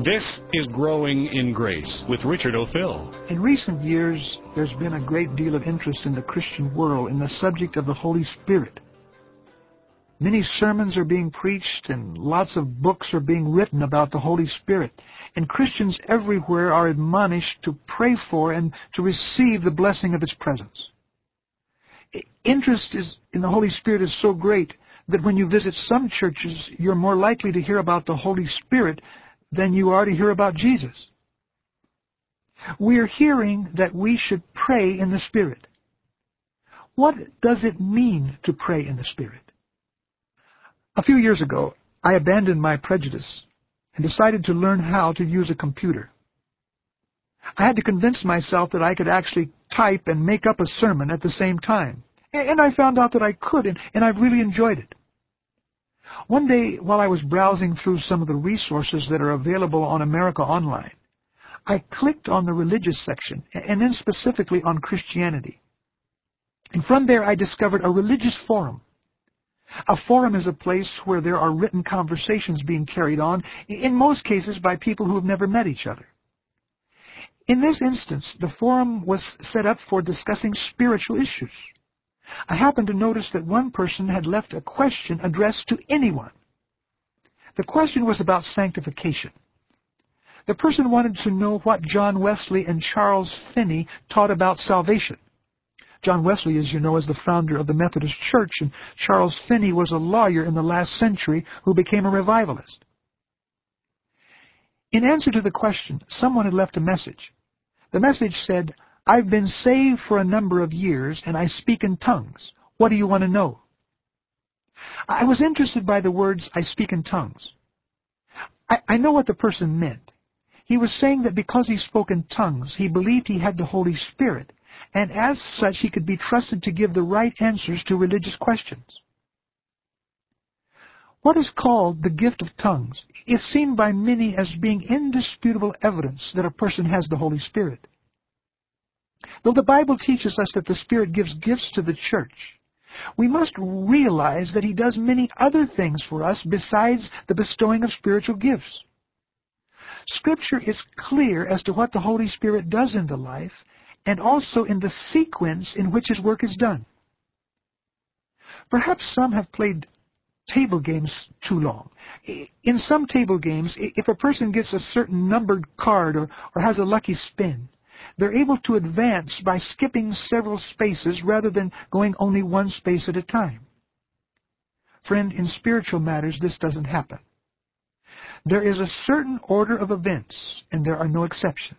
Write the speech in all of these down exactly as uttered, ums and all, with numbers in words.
This is Growing in Grace with Richard O'Fill. In recent years, there's been a great deal of interest in the Christian world in the subject of the Holy Spirit. Many sermons are being preached and lots of books are being written about the Holy Spirit. And Christians everywhere are admonished to pray for and to receive the blessing of His presence. Interest is, in the Holy Spirit is so great that when you visit some churches, you're more likely to hear about the Holy Spirit than you are to hear about Jesus. We're hearing that we should pray in the Spirit. What does it mean to pray in the Spirit? A few years ago, I abandoned my prejudice and decided to learn how to use a computer. I had to convince myself that I could actually type and make up a sermon at the same time. And I found out that I could, and, and I've really enjoyed it. One day, while I was browsing through some of the resources that are available on America Online, I clicked on the religious section, and then specifically on Christianity. And from there, I discovered a religious forum. A forum is a place where there are written conversations being carried on, in most cases by people who have never met each other. In this instance, the forum was set up for discussing spiritual issues. I happened to notice that one person had left a question addressed to anyone. The question was about sanctification. The person wanted to know what John Wesley and Charles Finney taught about salvation. John Wesley, as you know, is the founder of the Methodist Church, and Charles Finney was a lawyer in the last century who became a revivalist. In answer to the question, someone had left a message. The message said, "I've been saved for a number of years, and I speak in tongues. What do you want to know?" I was interested by the words, "I speak in tongues." I, I know what the person meant. He was saying that because he spoke in tongues, he believed he had the Holy Spirit, and as such he could be trusted to give the right answers to religious questions. What is called the gift of tongues is seen by many as being indisputable evidence that a person has the Holy Spirit. Though the Bible teaches us that the Spirit gives gifts to the church, we must realize that He does many other things for us besides the bestowing of spiritual gifts. Scripture is clear as to what the Holy Spirit does in the life and also in the sequence in which His work is done. Perhaps some have played table games too long. In some table games, if a person gets a certain numbered card or, or has a lucky spin, they're able to advance by skipping several spaces rather than going only one space at a time. Friend, in spiritual matters, this doesn't happen. There is a certain order of events, and there are no exceptions.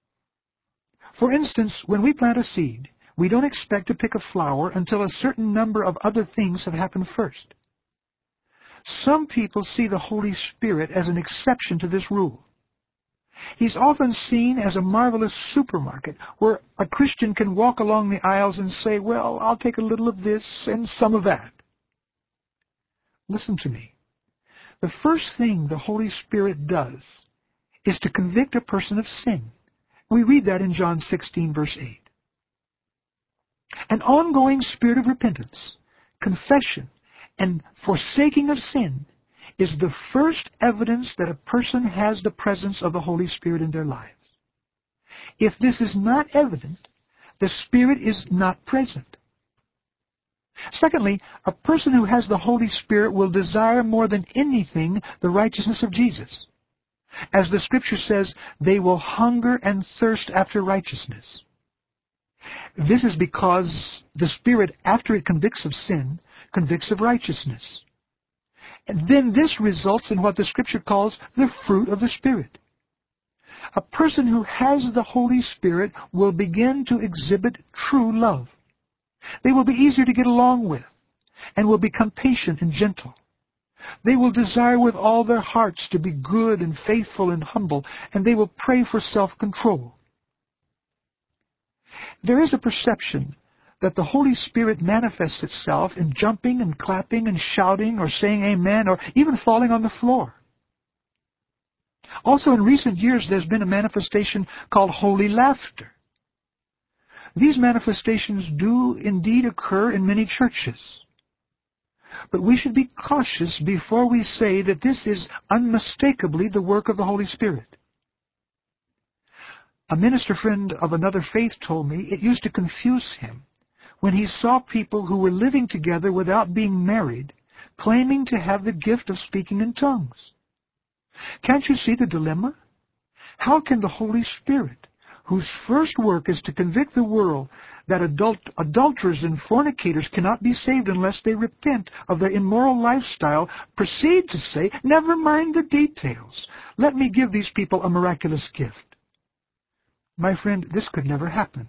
For instance, when we plant a seed, we don't expect to pick a flower until a certain number of other things have happened first. Some people see the Holy Spirit as an exception to this rule. He's often seen as a marvelous supermarket where a Christian can walk along the aisles and say, "Well, I'll take a little of this and some of that." Listen to me. The first thing the Holy Spirit does is to convict a person of sin. We read that in John sixteen, verse eight. An ongoing spirit of repentance, confession, and forsaking of sin is the first evidence that a person has the presence of the Holy Spirit in their lives. If this is not evident, the Spirit is not present. Secondly, a person who has the Holy Spirit will desire more than anything the righteousness of Jesus. As the Scripture says, they will hunger and thirst after righteousness. This is because the Spirit, after it convicts of sin, convicts of righteousness. And then this results in what the Scripture calls the fruit of the Spirit. A person who has the Holy Spirit will begin to exhibit true love. They will be easier to get along with and will become patient and gentle. They will desire with all their hearts to be good and faithful and humble, and they will pray for self-control. There is a perception that the Holy Spirit manifests itself in jumping and clapping and shouting or saying amen or even falling on the floor. Also, in recent years, there's been a manifestation called holy laughter. These manifestations do indeed occur in many churches. But we should be cautious before we say that this is unmistakably the work of the Holy Spirit. A minister friend of another faith told me it used to confuse him when he saw people who were living together without being married, claiming to have the gift of speaking in tongues. Can't you see the dilemma? How can the Holy Spirit, whose first work is to convict the world that adult, adulterers and fornicators cannot be saved unless they repent of their immoral lifestyle, proceed to say, never mind the details, let me give these people a miraculous gift? My friend, this could never happen.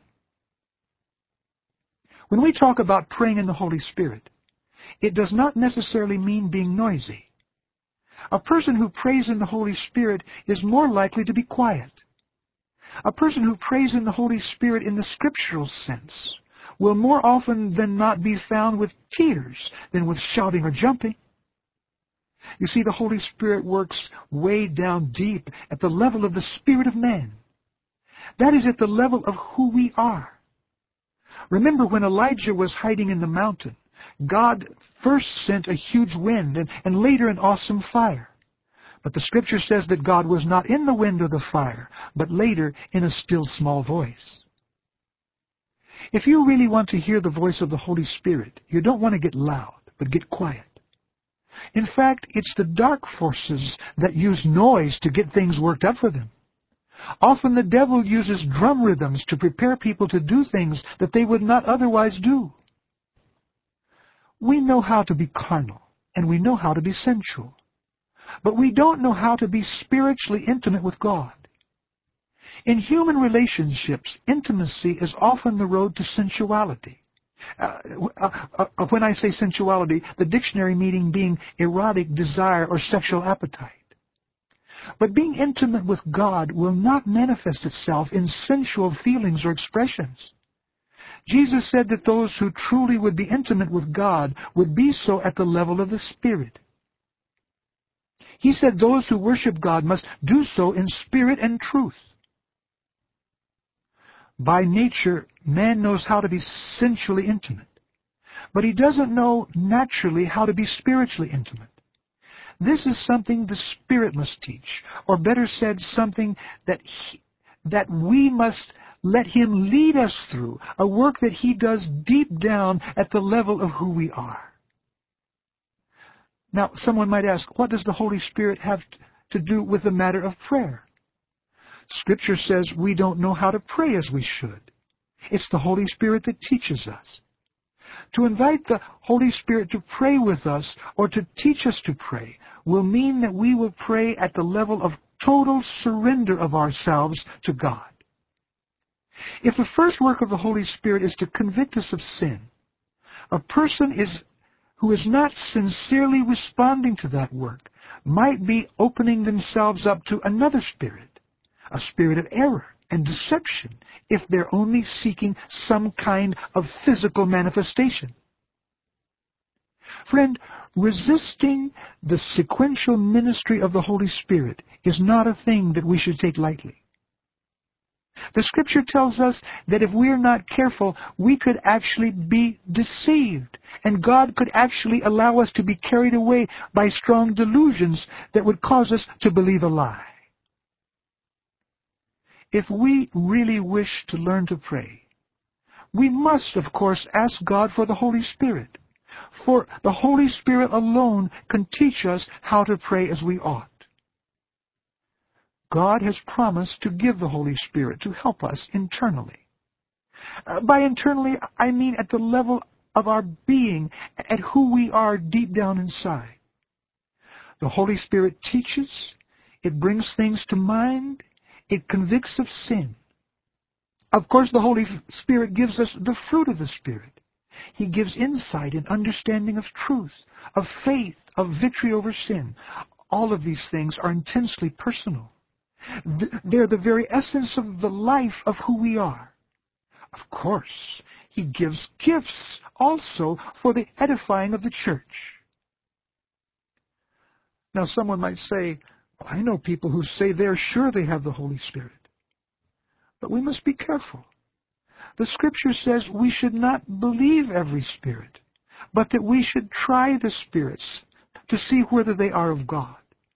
When we talk about praying in the Holy Spirit, it does not necessarily mean being noisy. A person who prays in the Holy Spirit is more likely to be quiet. A person who prays in the Holy Spirit in the scriptural sense will more often than not be found with tears than with shouting or jumping. You see, the Holy Spirit works way down deep at the level of the spirit of man. That is at the level of who we are. Remember when Elijah was hiding in the mountain, God first sent a huge wind and, and later an awesome fire. But the Scripture says that God was not in the wind or the fire, but later in a still small voice. If you really want to hear the voice of the Holy Spirit, you don't want to get loud, but get quiet. In fact, it's the dark forces that use noise to get things worked up for them. Often the devil uses drum rhythms to prepare people to do things that they would not otherwise do. We know how to be carnal, and we know how to be sensual. But we don't know how to be spiritually intimate with God. In human relationships, intimacy is often the road to sensuality. Uh, uh, uh, when I say sensuality, the dictionary meaning being erotic desire or sexual appetite. But being intimate with God will not manifest itself in sensual feelings or expressions. Jesus said that those who truly would be intimate with God would be so at the level of the Spirit. He said those who worship God must do so in spirit and truth. By nature, man knows how to be sensually intimate, but he doesn't know naturally how to be spiritually intimate. This is something the Spirit must teach, or better said, something that he, that we must let Him lead us through, a work that He does deep down at the level of who we are. Now, someone might ask, what does the Holy Spirit have to do with the matter of prayer? Scripture says we don't know how to pray as we should. It's the Holy Spirit that teaches us. To invite the Holy Spirit to pray with us or to teach us to pray will mean that we will pray at the level of total surrender of ourselves to God. If the first work of the Holy Spirit is to convict us of sin, a person is who is not sincerely responding to that work might be opening themselves up to another spirit, a spirit of error and deception, if they're only seeking some kind of physical manifestation. Friend, resisting the sequential ministry of the Holy Spirit is not a thing that we should take lightly. The Scripture tells us that if we are not careful, we could actually be deceived, and God could actually allow us to be carried away by strong delusions that would cause us to believe a lie. If we really wish to learn to pray, we must, of course, ask God for the Holy Spirit, for the Holy Spirit alone can teach us how to pray as we ought. God has promised to give the Holy Spirit to help us internally. Uh, by internally, I mean at the level of our being, at who we are deep down inside. The Holy Spirit teaches, it brings things to mind, it convicts of sin. Of course, the Holy Spirit gives us the fruit of the Spirit. He gives insight and understanding of truth, of faith, of victory over sin. All of these things are intensely personal. They're the very essence of the life of who we are. Of course, He gives gifts also for the edifying of the church. Now, someone might say, well, I know people who say they're sure they have the Holy Spirit. But we must be careful. The Scripture says we should not believe every spirit, but that we should try the spirits to see whether they are of God.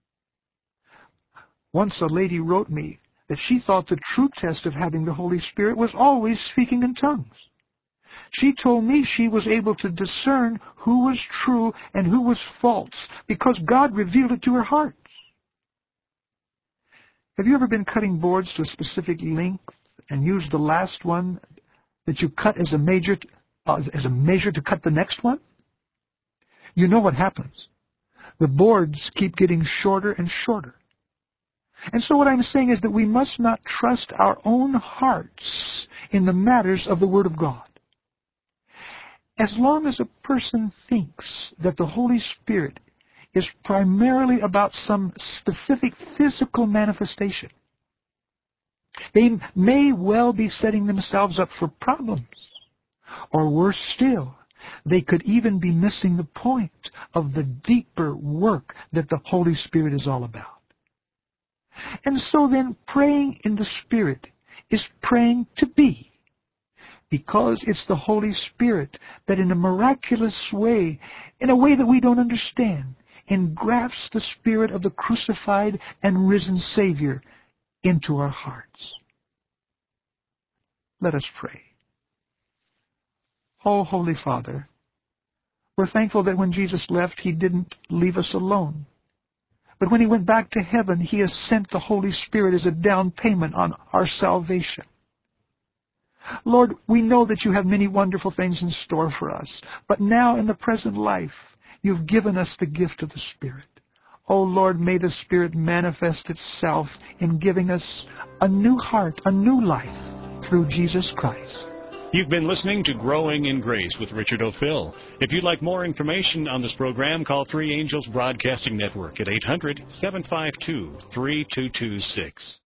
Once a lady wrote me that she thought the true test of having the Holy Spirit was always speaking in tongues. She told me she was able to discern who was true and who was false because God revealed it to her heart. Have you ever been cutting boards to a specific length and used the last one that you cut as a measure, uh, as a measure to cut the next one? You know what happens. The boards keep getting shorter and shorter. And so what I'm saying is that we must not trust our own hearts in the matters of the Word of God. As long as a person thinks that the Holy Spirit is primarily about some specific physical manifestation, they may well be setting themselves up for problems. Or worse still, they could even be missing the point of the deeper work that the Holy Spirit is all about. And so then, praying in the Spirit is praying to be, because it's the Holy Spirit that in a miraculous way, in a way that we don't understand, engrafts the Spirit of the crucified and risen Savior into our hearts. Let us pray. Oh, Holy Father, we're thankful that when Jesus left, He didn't leave us alone. But when He went back to heaven, He has sent the Holy Spirit as a down payment on our salvation. Lord, we know that You have many wonderful things in store for us. But now in the present life, You've given us the gift of the Spirit. Oh Lord, may the Spirit manifest itself in giving us a new heart, a new life through Jesus Christ. You've been listening to Growing in Grace with Richard O'Fill. If you'd like more information on this program, call Three Angels Broadcasting Network at eight hundred, seven five two, three two two six.